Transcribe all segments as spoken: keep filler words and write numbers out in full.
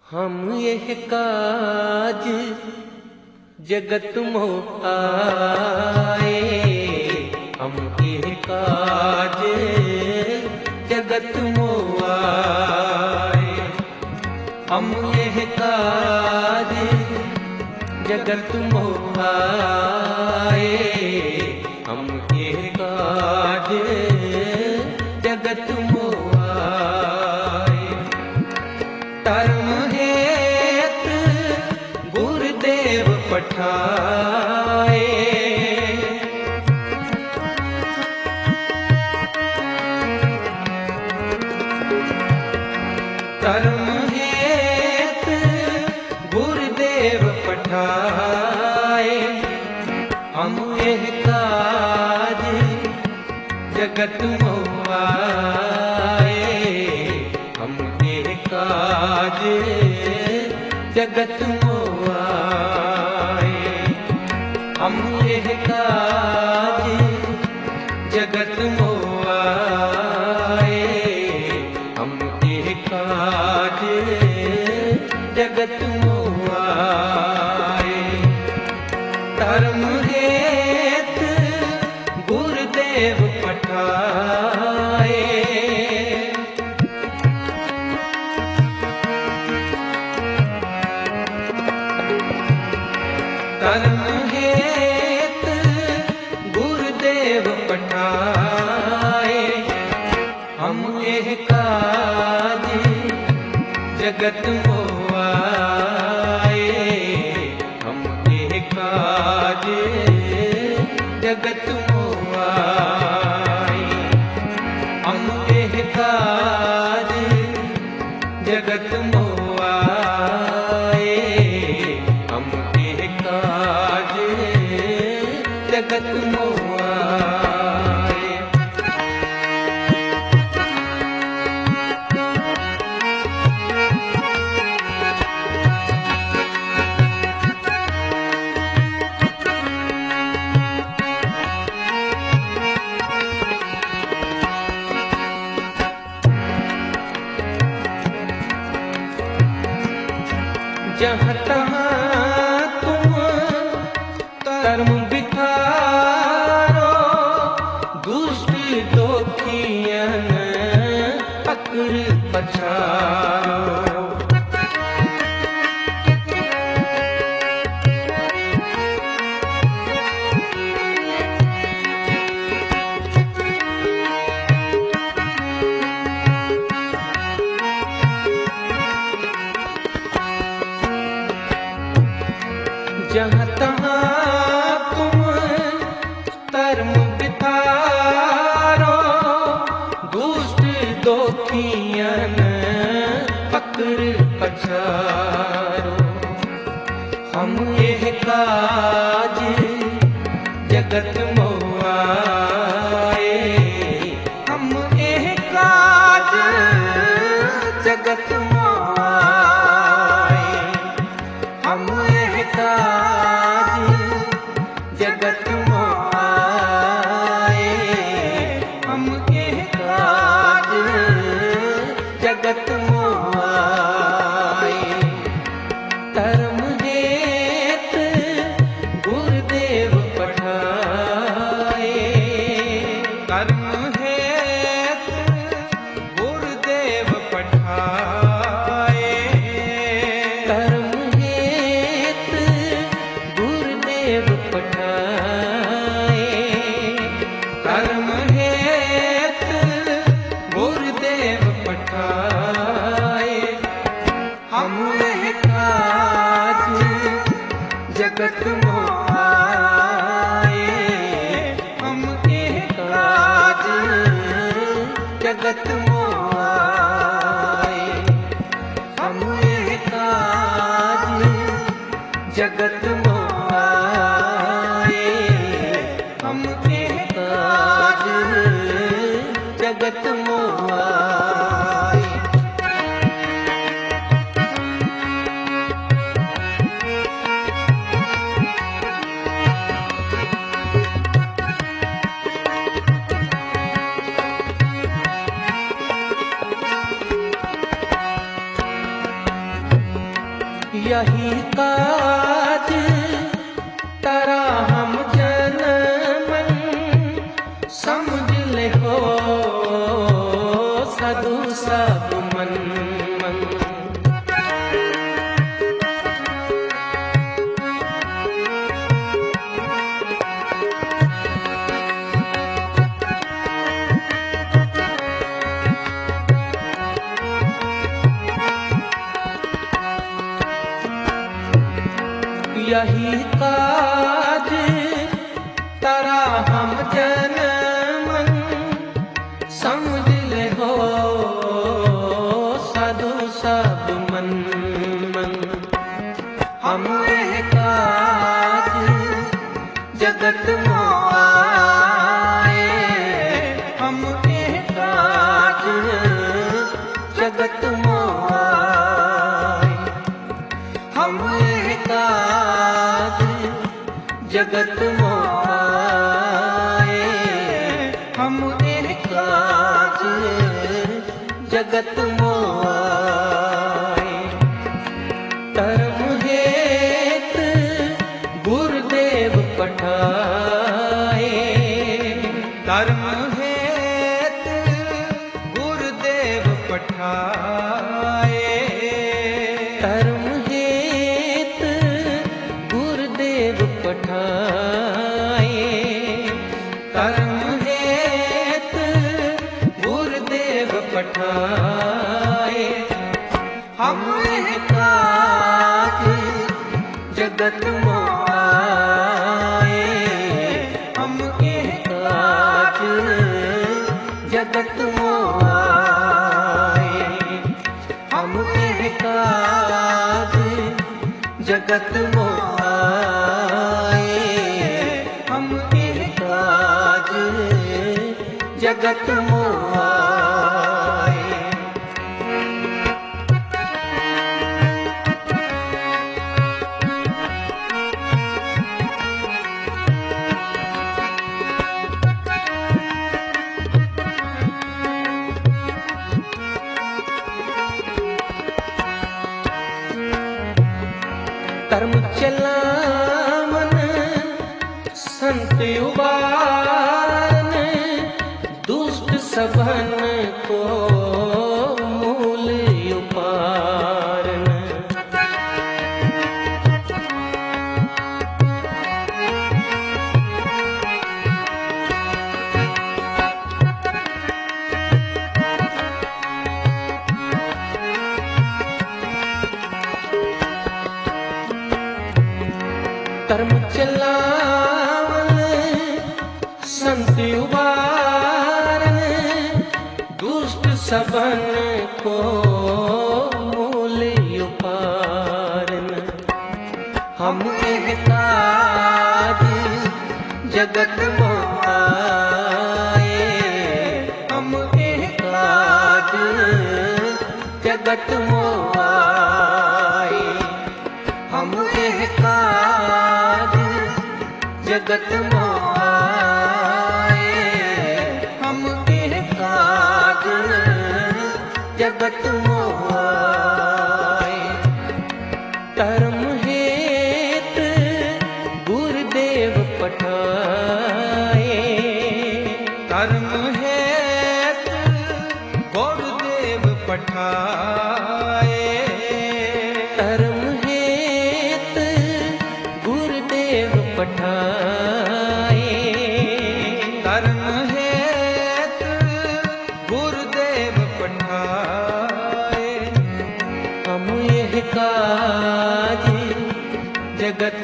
हम यह काज जगत मोह आए, हम यह काज जगत मोह आए, हम यह काज जगत मोह आए, हम यह काज जगत मोह आए। धर्म हेत गुरुदेव पठाए, धर्म हेत गुरुदेव पठाए, हम यह काज जगत मोह आए, हम यह काज जगत मोह आए, हम यह काज जगत मोह आए, हम यह काज जगत मोह आए। धर्म हेत गुरुदेव पठाए, धर्म हेत गुरुदेव पठाए, हम यह काज जगत मोह आए, हम यह काज जगत मोह आए, हम यह काज जगत मोह आए, हम यह काज जगत मोह आए। जहाँ तहाँ तुम धर्म बिखारो, दुष्ट दोखियन पकड़ पछारो। जहाँ तहाँ तुम धर्म बिखारो, दुष्ट दोखियन पकड़ पछारो। हम यह काज जगत मोह आए, हम यह काज जगत मोह आए, हम यह काज जगत मोह आए, हम यह काज जगत मोह आए। धर्म हेत गुरुदेव पठाए, धर्म हेत गुरुदेव पठाए, धर्म हेत गुरुदेव पठाए, धर्म हेत गुरुदेव पठाए, हम यह काज जगत मोह आए, हम यह काज जगत मोह आए, हम यह काज जगत मोह आए, हम यह काज जगत मोह आए। यही काज तारा हम जन मन समझ ले हो साधु सब मन मन। यही काज तारा हम जन मन समझ ले हो साधु सब मन मन। हम यह काज जगत मोआए, हम यह काज जगत मोआए। हम यह काज जगत मोआए, हम यह काज जगत मोआए। धर्म हेत गुरुदेव पठाए, धर्म हेत गुरुदेव पठाए। धर्म हेत गुरुदेव पठाए, धर्म हेत गुरुदेव पठाए। हम यह काज जगत मोआए, हम यह काज जगत मोआए। हम यह काज जगत मोआए, हम यह काज जगत मोआए। कर्म चलावन संत उबारन, दुष्ट सबन को मूल उपारन। कर्म चलावन संत उबारन, दुष्ट सबन को मूल उपारन। हम यह काज जगत मोआए, हम यह काज जगत मोआए। हम यह काज जगत मोआए, हम यह काज जगत मोआए। धर्म हेत गुरुदेव पठाए, धर्म हेत गुरुदेव पठाए। धर्म हेत गुरुदेव पठाए, धर्म हेत गुरुदेव पठाए। हम यह काज जगत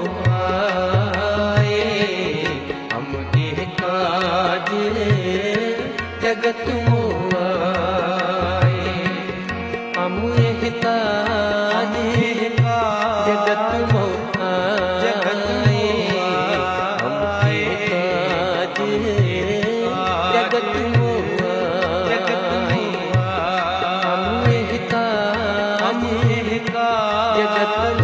मोआए, हम यह काज जगत मोआए। हम यह काज जगत मोआए, हम यह काज जगत मोआए। हम यह काज जगत